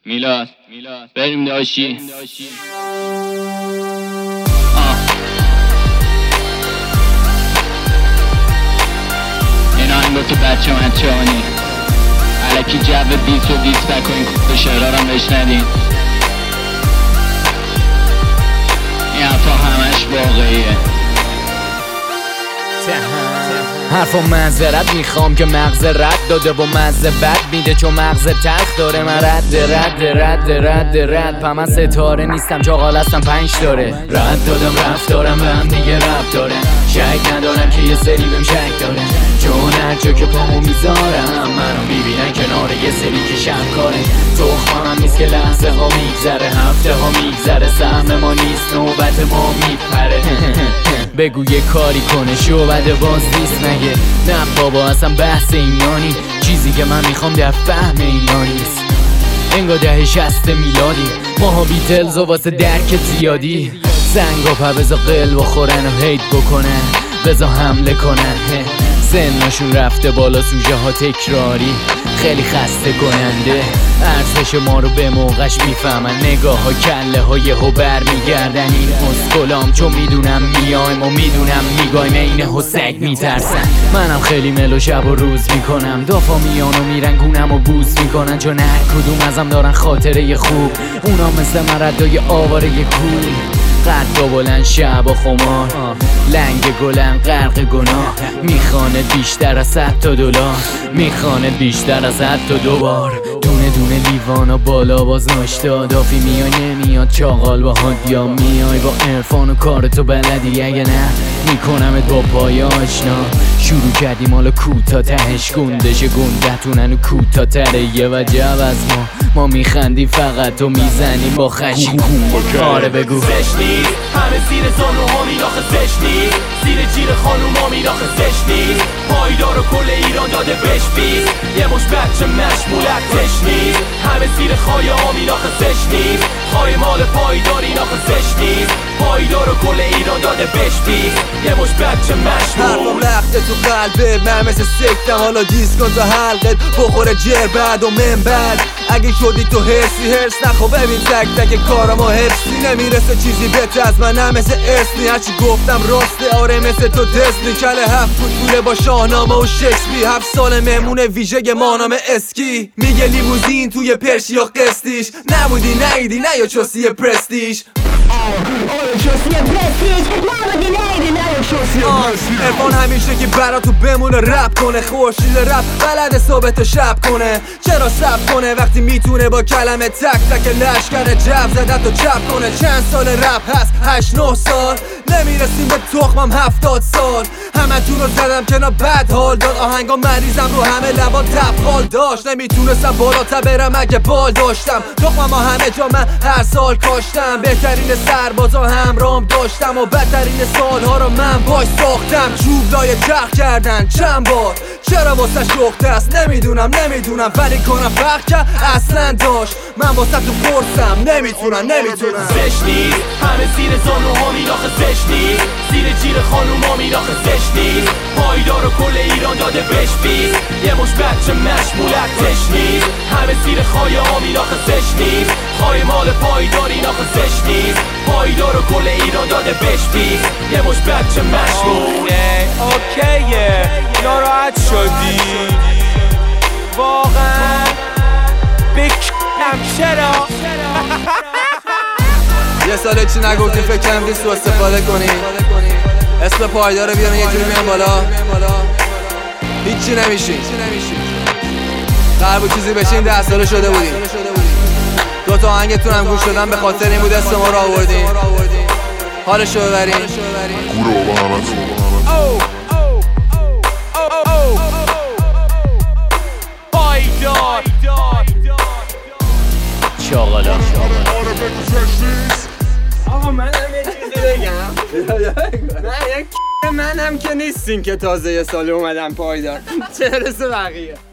میلاد بریم داشی. این آهنگو تو بچه مچه‌هانی الکی جو 20 و 20 بکنین که شعرارم بشنوین. این حرفا همش واقعیه. حرفا معذرت میخوام که مغز رد داده و مزه بد میده چون مغز تلخ داره. من رد پا من ستاره نیستم چاقال هستم 5 داره. رد دادم رفتارم به هم دیگه رب داره. شک ندارم که یه سری بهم شک داره چون هر جا که پامو میذارم منو میبینن کنار یه سری که شمکاره. تخمم هم نیست که لحظه ها میگذره هفته ها میگذره سهم ما نیست نوبت ما میپره. بگو یه کاری کنه شعبده باز نیست مگه؟ نه بابا اصلا بحث اینانی چیزی که من میخوام در فهم اینا نیست. انگار دهه 60 میلادی ماها بیتلز و واسه درک زیادی زنگا پا بزا قلب و خورن و هیت بکنن بزا حمله کنن. سنشون رفته بالا سوژه ها تکراری خیلی خسته کننده. ارزش ما رو به موقعش میفهمن نگاه ها کله ها یهو بر میگردن. این اسکلام چون میدونم میایم و میدونم میگایم اینه ها سگ میترسن. منم خیلی ملو شب و روز میکنم دافا میان و میرن گونم و بوز میکنن چون هر کدوم ازم دارن خاطره خوب. اونا مثل من ردای آواره کول قد و بلند شب و خمار لنگ گلن غرق گناه. میخانه بیشتر از $100 میخانه بیشتر از 2 بار. دونه دونه لیوان و بالا باز ناشتا دافی میای نمیاد چاقال با هادیا میای با عرفان و کارتو بلدی اگه نه میکنمت با پای آشنا. شروع کردیم حالا کوتا تهش گندشه گندتونن و کوتا تره یه وجب از ما میخندیم فقط و میزنیم با خشی. آره بگو زش نیست همه زیر زانوها میلاخه زش نیست زیر جیر خانوما میلاخه زش نیست پایدار و کل ایران داده بش بیست یه مش بچه مشمولت تش نیست همه زیر خایه ها میلاخه زش نیست خواهی مال پایداری ناخه زش نیست پایدار و کل ایران داده بش بیست یه مش بچه مشمول. حرفم لخته تو قلبه من مثل سکتم حالا دیس کن تا حلقت بخوره جر بعد و من بعد. اگه شدی تو هرس نخوا ببین تک تک کارم و حفظی نمیرسه چیزی بهت از من هم مثل ارسنی هرچی گفتم راسته آره مثل تو دسنی کله 7 فوت پوله با شاهنامه و شکسپی 7 سال مهمون ویژه ما نام اسکی میگه لیموزین توی پرشیا قسطیش نبودی نیدی نه یا چوسی پرستیش ارفان همیشه که برا تو بمونه رپ کنه خورشید رپ بلد صبح تا شب کنه چرا سب کنه وقتی میتونه با کلمه تک تک لشکر جب زده تو چپ کنه. چند سال رپ هست 8-9 سال نمیرسیم به تخمم 70 سال همتون رو زدم کنار بد حال داد آهنگا مریضم رو همه لبا تبخال داشت نمیتونستم بالاتر برم اگه بال داشتم تخمم ها همه جا من هر سال کاشتم بهترین سربازا همرام داشتم و بدترین سالها رو من باش ساختم. چوب لای چرخ کردن چند بار چرا واسه شخته است نمیدونم ولی کنم فرق کرد اصلا داشت من واسه تو پرسم نمیتونم زش نیست همه زیر زانوها میلاخه زش نیست زیر جیر خانوما میلاخه زش نیست پایدار و کل ایران داده بش بیست یه مش بچه مشمولت تش نیست همه زیر خایه ها میلاخه زش نیست خواهی مال پایداری ناخه زش نیست پایدار و کل ایران داده بش بیست یه مش بچه مشمول. اوکیه ناراحت شدی واقعا بکنم چرا یه ساله چی نگفتی فکرم بیست رو استفاده کنی اسم پایدار رو بیارن یه جوری میان بالا هیچی نمیشین قرار بود چیزی بشین 10 ساله شده بودیم 2 تا آهنگتون هم گوش دادم به خاطر این بود اسم ما رو آوردین حالشو ببرین پایدار چاقالا. آقا منم یه چیزی بگم منم که نیستین که تازه یه سال اومدم پایدار چه رسه بقیه